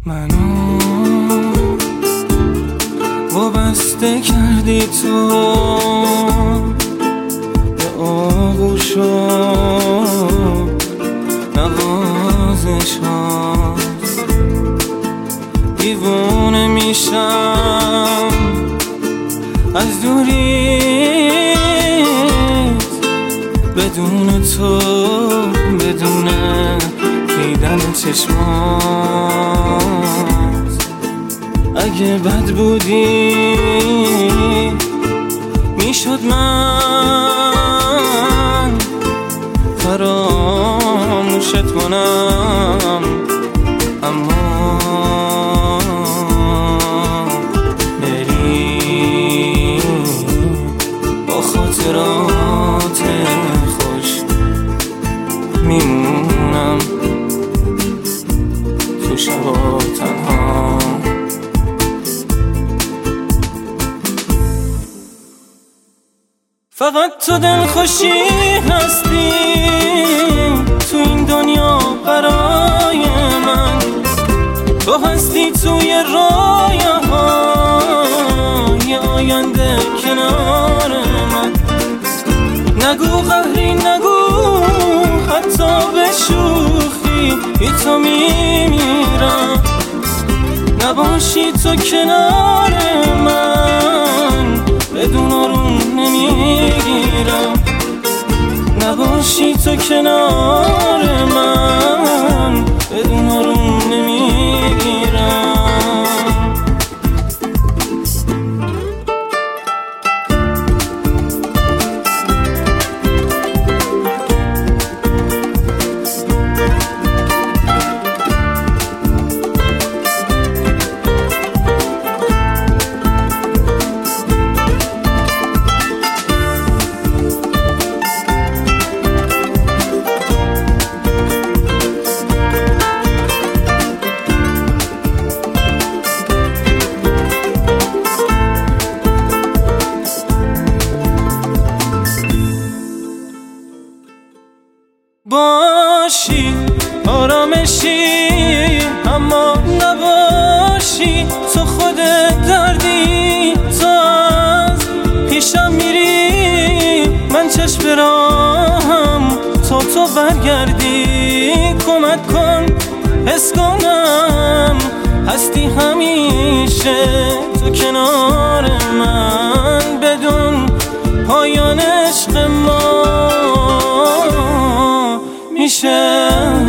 منو وابسته کردی تو به آغوش و نوازش هاست. دیوونه میشم از دوریت، بدون تو، بدون دیدن چشمات. اگه بد بودی میشد من فراموشت کنم، اما بری با خاطرات خوش میمونم تو شبا تنها. فقط تو دلخوشی هستی تو این دنیا برای من، تو هستی توی رویاهای آینده کنار من. نگو قهری، نگو حتی به شوخی بی تو میمیرم. نباشی تو کنار من بدون آروم نمیگیرم. نباشی تو کنار من بدون آروم نمیگیرم. باشی آرامشی، اما نباشی تو خودت دردی. تو از پیشم میری، من چشم راهم تا تو برگردی. کمک کن حس کنم هستی همیشه تو کنار من. بدون پایان عشق ما میشه